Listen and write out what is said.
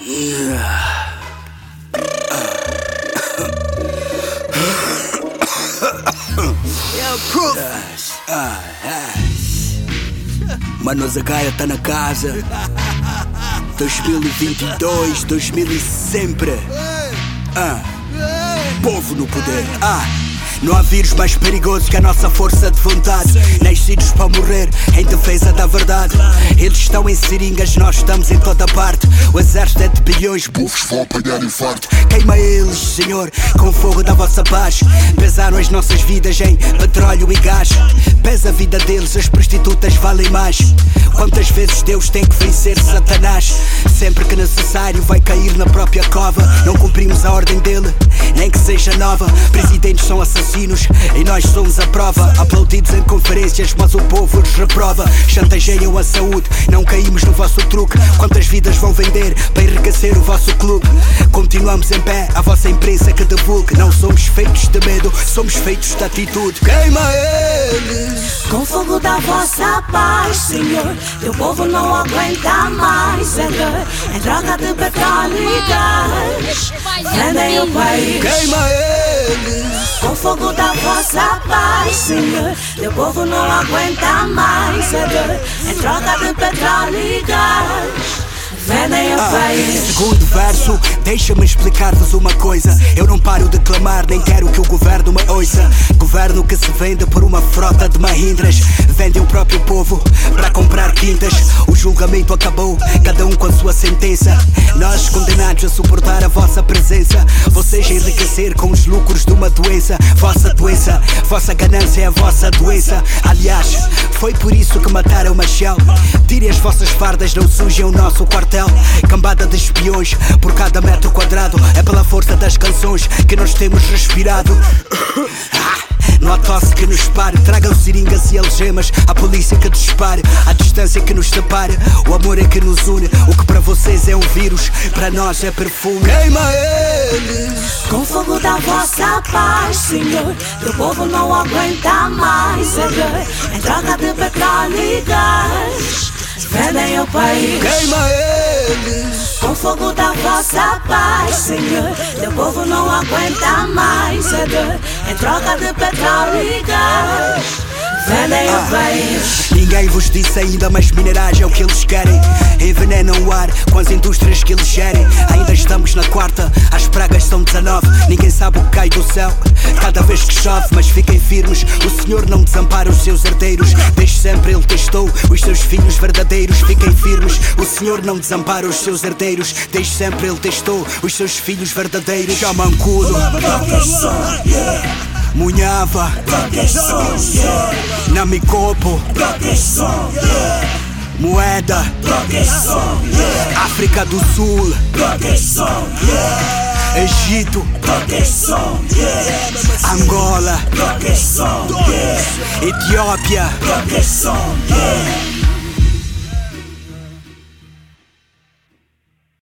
Mano, Zagaia tá na casa. 2022, 2000 e sempre. Povo no poder. Não há vírus mais perigoso que a nossa força de vontade. Nascidos para morrer em defesa da verdade. Eles estão em seringas, nós estamos em toda parte. O exército é de bilhões, bufos vão apanhar infarto. Queima eles, Senhor, com o fogo da vossa paz. Pesaram as nossas vidas em petróleo e gás. Pesa a vida deles, as prostitutas valem mais. Quantas vezes Deus tem que vencer Satanás? Sempre que necessário vai cair na própria cova. Não cumprimos a ordem dele, nem que seja nova. Presidentes são assassinos e nós somos a prova. Aplaudidos em conferências, mas o povo os reprova. Chantageiam a saúde, não caímos no vosso truque. Quantas vidas vão vender para enriquecer o vosso clube? Continuamos em pé, a vossa imprensa que divulgue. Não somos feitos de medo, somos feitos de atitude. Queima eles com fogo da vossa paz, Senhor. Teu povo não aguenta mais. É droga de petróleo e gás. Vendem o país. Queima eles com fogo da vossa paz, Senhor. Teu povo não aguenta mais. É droga de petróleo e gás. Vendem o país. Segundo verso, deixa-me explicar-vos uma coisa. Eu não paro de clamar, nem quero que o governo me ouça. Governo que se vende por uma frota de Mahindras. Vendem o próprio povo para comprar quintas. O julgamento acabou, cada um com a sua sentença. Nós condenados a suportar a vossa presença. Vocês a enriquecer com os lucros de uma doença. Vossa doença, vossa ganância é a vossa doença. Aliás, foi por isso que mataram Machel. Tirem as vossas fardas, não sujem o nosso quartel. Cambada de espiões por cada metro quadrado. É pela força das canções que nós temos respirado. Não há tosse que nos pare. Tragam seringas e algemas. A polícia que dispare. A distância que nos separe. O amor é que nos une. O que para vocês é um vírus, para nós é perfume. Queima eles com fogo da vossa paz, Senhor. Teu povo não aguenta mais. É droga de petróleo e gás. Vendem o país. Queima eles com fogo da vossa paz, Senhor. Teu povo não aguenta mais. É droga de petróleo e gás. Vendem o país. Ninguém vos disse ainda, mas minerais é o que eles querem. Envenenam o ar com as indústrias que eles gerem. Ainda estamos na quarta, as pragas são 19. Ninguém sabe o que cai do céu cada vez que chove, mas fiquem firmes. O Senhor não desampara os seus herdeiros. Desde sempre Ele testou os seus filhos verdadeiros. Fiquem firmes, o Senhor não desampara os seus herdeiros. Desde sempre Ele testou os seus filhos verdadeiros. Jamancudo, Munhava, Namikopo, Moeda, África do Sul, Egito, Angola, Etiópia,